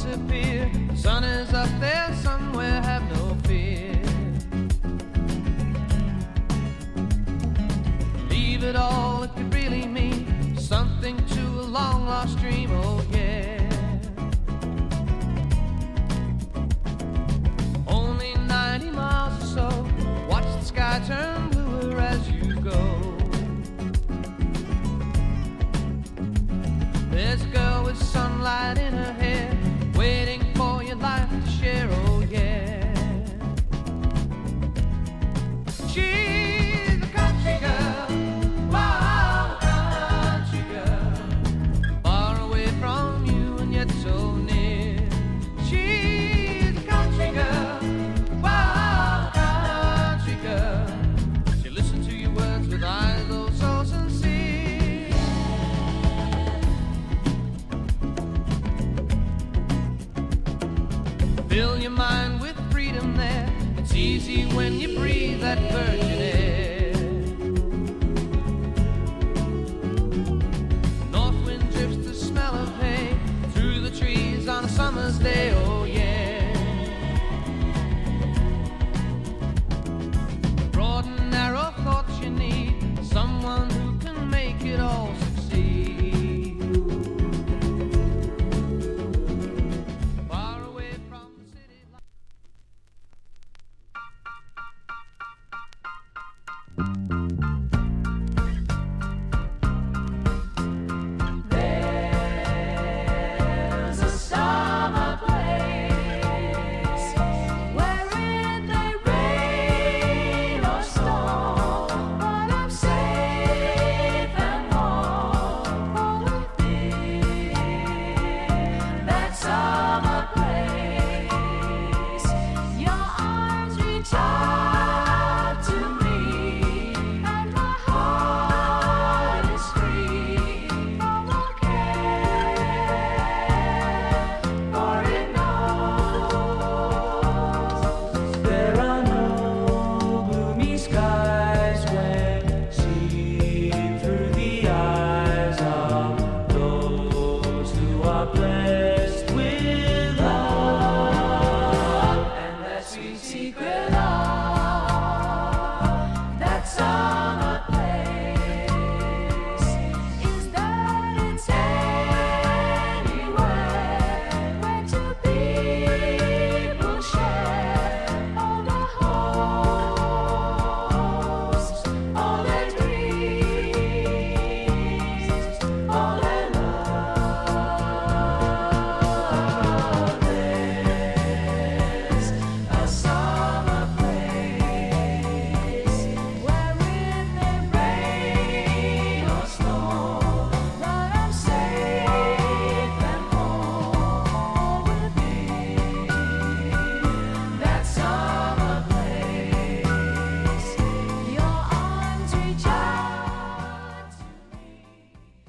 disappear. The sun is up there somewhere, have no fear. Leave it all, it could really mean something to a long lost dream, oh yeah. Only 90 miles or so, watch the sky turn bluer as you go. There's a girl with sunlight in her hair, waiting for your life to share, oh yeah. She's a country girl, wild country girl, far away from you and yet so near. She's a country girl, wild country girl. She listens to your words with eyes oh so sincere. Fill your mind with freedom there. It's easy when you breathe that virgin air. North wind drifts the smell of hay through the trees on a summer's day, oh yeah. Broad and narrow thoughts you need, someone who can make it all succeed. Far away from the city life. There's a summer place where it may rain or snow, but I'm safe and warm with me. That summer place, your arms reach out to me, and my heart is free from all care, for it knows there are no gloomy skies when seen through the eyes of those who are blessed.